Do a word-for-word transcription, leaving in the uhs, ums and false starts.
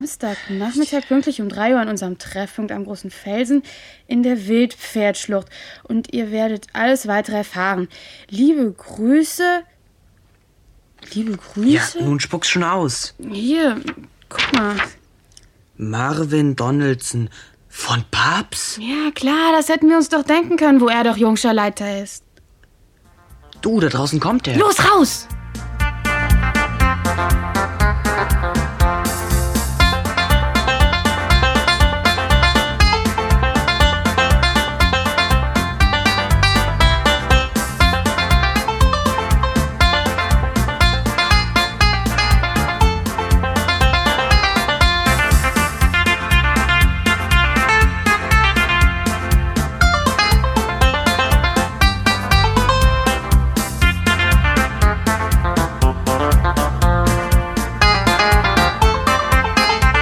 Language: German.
Samstagnachmittag pünktlich um drei Uhr an unserem Treffpunkt am großen Felsen in der Wildpferdschlucht. Und ihr werdet alles weitere erfahren. Liebe Grüße. Liebe Grüße? Ja, nun spuck's schon aus. Hier, guck mal. Marvin Donaldson von Paps? Ja, klar, das hätten wir uns doch denken können, wo er doch Jungscher Leiter ist. Du, da draußen kommt er. Los, raus!